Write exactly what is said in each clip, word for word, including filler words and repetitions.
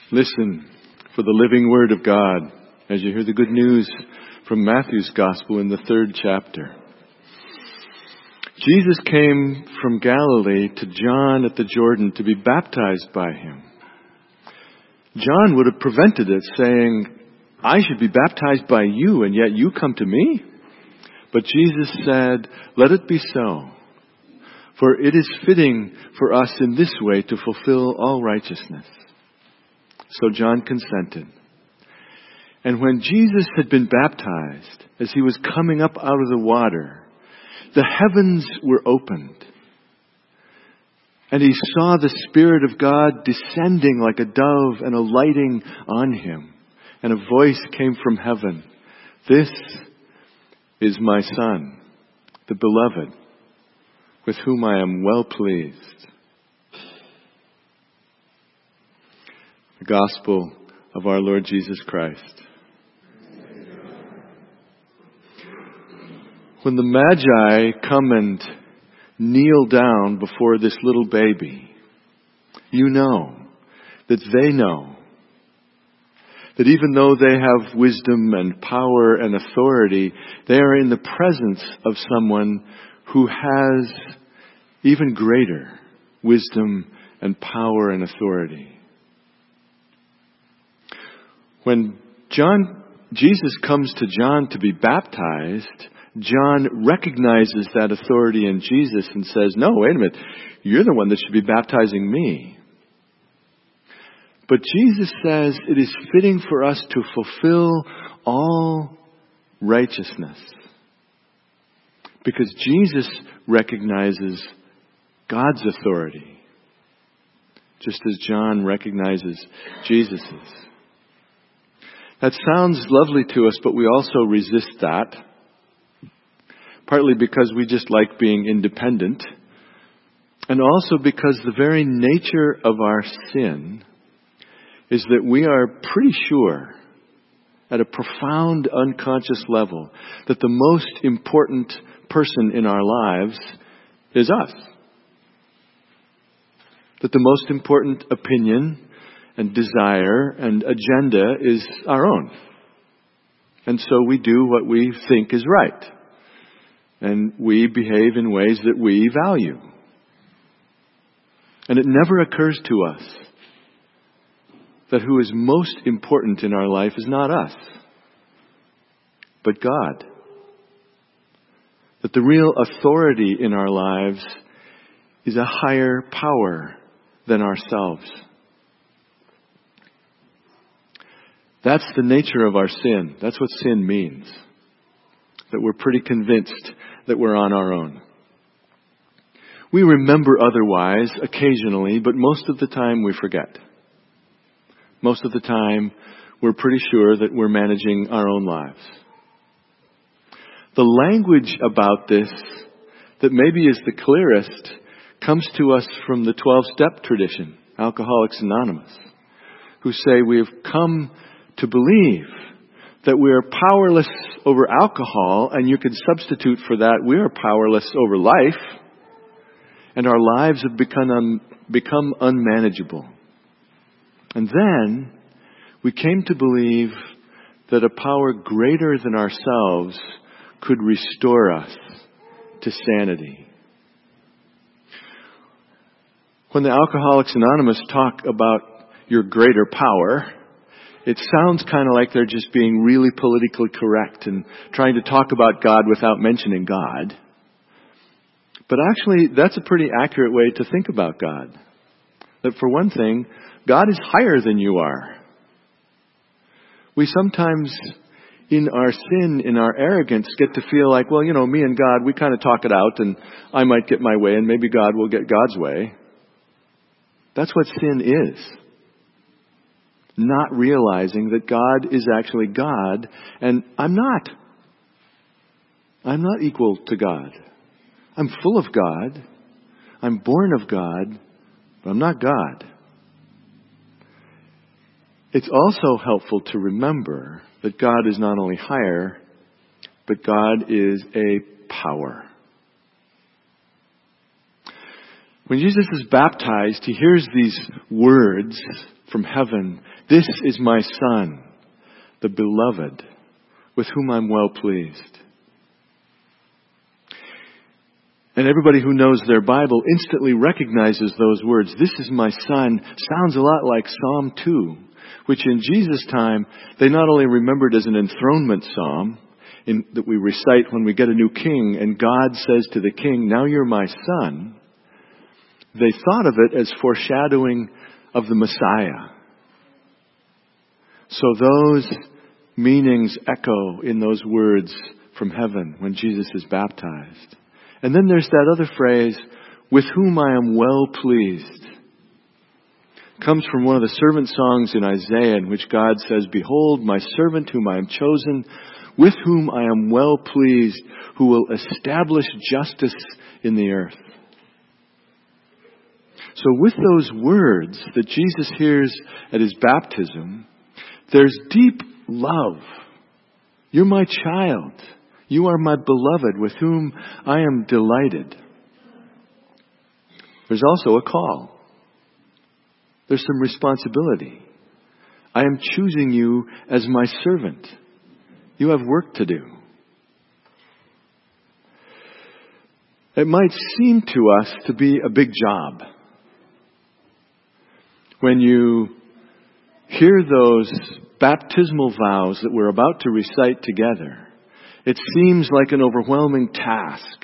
Listen for the living word of God as you hear the good news from Matthew's Gospel in the third chapter. Jesus came from Galilee to John at the Jordan to be baptized by him. John would have prevented it, saying, I should be baptized by you, and yet you come to me? But Jesus said, let it be so. For it is fitting for us in this way to fulfill all righteousness. So John consented. And when Jesus had been baptized, as he was coming up out of the water, the heavens were opened. And he saw the Spirit of God descending like a dove and alighting on him. And a voice came from heaven. This is my Son, the beloved, with whom I am well pleased. The Gospel of our Lord Jesus Christ. When the Magi come and kneel down before this little baby, you know that they know that even though they have wisdom and power and authority, they are in the presence of someone who has even greater wisdom and power and authority. When John, Jesus comes to John to be baptized, John recognizes that authority in Jesus and says, no, wait a minute, you're the one that should be baptizing me. But Jesus says it is fitting for us to fulfill all righteousness. Because Jesus recognizes God's authority, just as John recognizes Jesus's. That sounds lovely to us, but we also resist that. Partly because we just like being independent. And also because the very nature of our sin is that we are pretty sure, at a profound unconscious level, that the most important person in our lives is us. That the most important opinion and desire and agenda is our own. And so we do what we think is right. And we behave in ways that we value. And it never occurs to us that who is most important in our life is not us, but God. That the real authority in our lives is a higher power than ourselves. That's the nature of our sin. That's what sin means. That we're pretty convinced that we're on our own. We remember otherwise occasionally, but most of the time we forget. Most of the time we're pretty sure that we're managing our own lives. The language about this that maybe is the clearest comes to us from the twelve-step tradition, Alcoholics Anonymous, who say we have come to believe that we are powerless over alcohol, and you can substitute for that, we are powerless over life, and our lives have become, un, become unmanageable. And then we came to believe that a power greater than ourselves could restore us to sanity. When the Alcoholics Anonymous talk about your greater power, it sounds kind of like they're just being really politically correct and trying to talk about God without mentioning God. But actually, that's a pretty accurate way to think about God. That for one thing, God is higher than you are. We sometimes, in our sin, in our arrogance, get to feel like, well, you know, me and God, we kind of talk it out and I might get my way and maybe God will get God's way. That's what sin is. Not realizing that God is actually God, and I'm not. I'm not equal to God. I'm full of God. I'm born of God, but I'm not God. It's also helpful to remember that God is not only higher, but God is a power. When Jesus is baptized, he hears these words from heaven. This is my Son, the beloved, with whom I'm well pleased. And everybody who knows their Bible instantly recognizes those words. This is my Son sounds a lot like Psalm two, which in Jesus' time, they not only remembered as an enthronement psalm in, that we recite when we get a new king, and God says to the king, now you're my son. They thought of it as foreshadowing of the Messiah. So those meanings echo in those words from heaven when Jesus is baptized. And then there's that other phrase, with whom I am well pleased. It comes from one of the servant songs in Isaiah in which God says, behold, my servant whom I am chosen, with whom I am well pleased, who will establish justice in the earth. So with those words that Jesus hears at his baptism, there's deep love. You're my child. You are my beloved with whom I am delighted. There's also a call. There's some responsibility. I am choosing you as my servant. You have work to do. It might seem to us to be a big job. When you hear those baptismal vows that we're about to recite together, it seems like an overwhelming task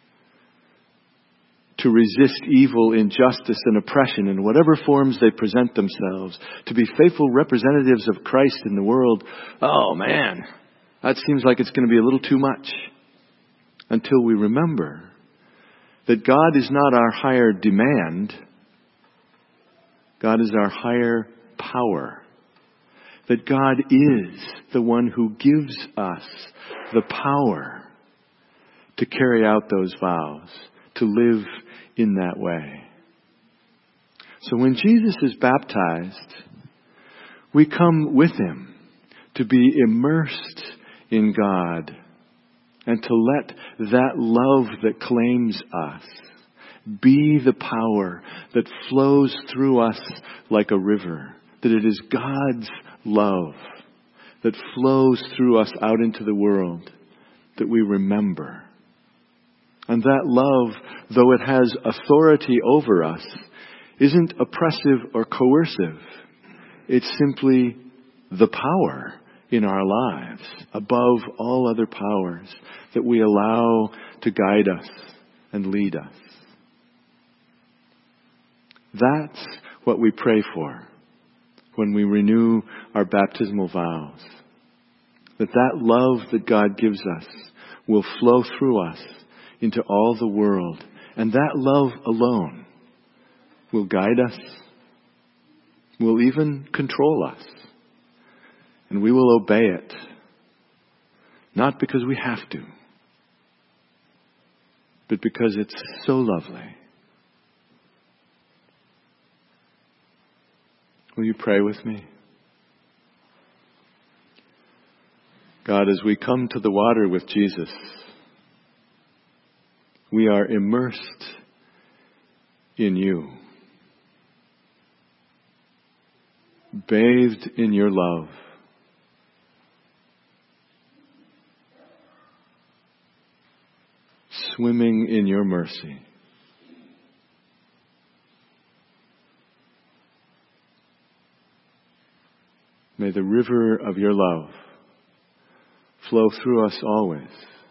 to resist evil, injustice, and oppression in whatever forms they present themselves, to be faithful representatives of Christ in the world. Oh man, that seems like it's going to be a little too much. Until we remember that God is not our higher demand. God is our higher power. That God is the one who gives us the power to carry out those vows, to live in that way. So when Jesus is baptized, we come with him to be immersed in God and to let that love that claims us be the power that flows through us like a river. That it is God's love that flows through us out into the world that we remember. And that love, though it has authority over us, isn't oppressive or coercive. It's simply the power in our lives above all other powers that we allow to guide us and lead us. That's what we pray for when we renew our baptismal vows. That that love that God gives us will flow through us into all the world. And that love alone will guide us, will even control us. And we will obey it. Not because we have to, but because it's so lovely. Will you pray with me? God, as we come to the water with Jesus, we are immersed in you, bathed in your love. Swimming in your mercy. May the river of your love flow through us always,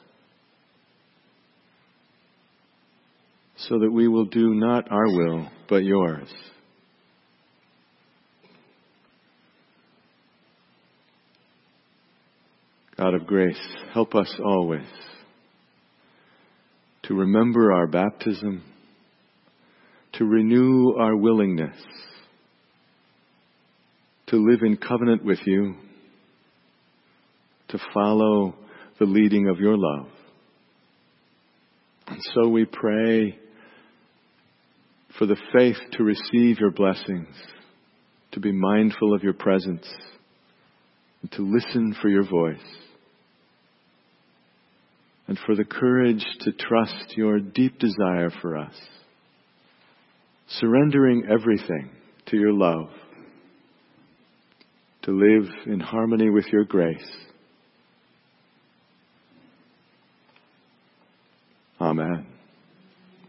so that we will do not our will, but yours. God of grace, help us always to remember our baptism, to renew our willingness to live in covenant with you, to follow the leading of your love. And so we pray for the faith to receive your blessings, to be mindful of your presence, and to listen for your voice. And for the courage to trust your deep desire for us. surrendering everything to your love, to live in harmony with your grace. Amen.